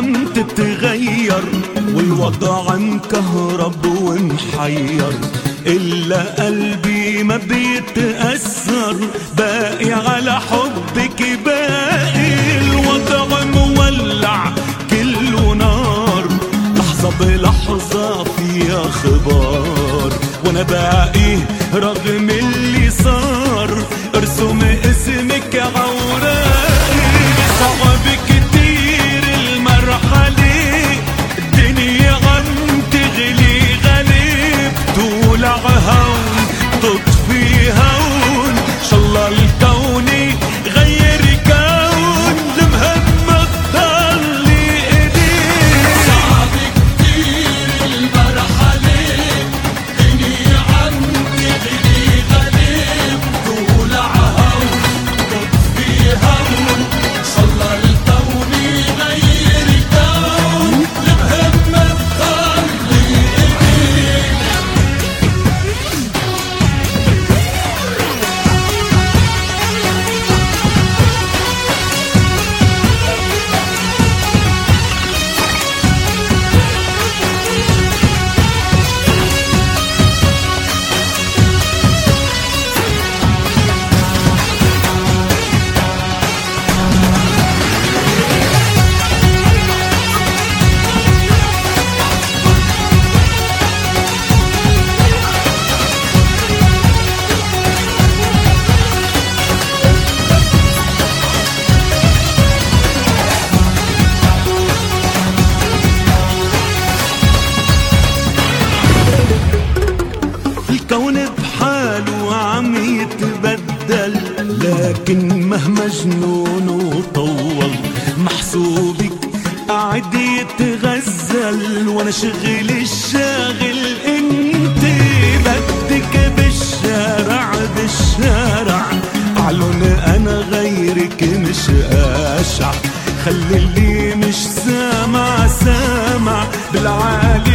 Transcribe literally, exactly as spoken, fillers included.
عم تتغير والوضع مكهرب ومحير، إلا قلبي ما بيتأثر، باقي على حبك باقي. الوضع مولع كله نار، لحظة بلحظة فيها خبار، وانا باقي رغم اللي صار، ارسم اسمك عوراقي. صعب كتير المرحلة، الدنيا عم تغلي غليب، تولع هون تطفي هون، شالله الكون غير كون، المهم تضلي ايديك. صعب كتير المرحلة، الدنيا عم تغلي غليب، تولع هون تطفي هون، شالله الكون غير كون، المهم تضلي ايديك. الكون بحاله عم يتبدل، لكن مهما جنون وطول، محسوبك قاعد يتغزل، وانا شغلي الشاغل انت، بدك بالشارع بالشارع، اعلن انا غيرك مش اشع، خلي اللي مش سامع سامع، بالعالي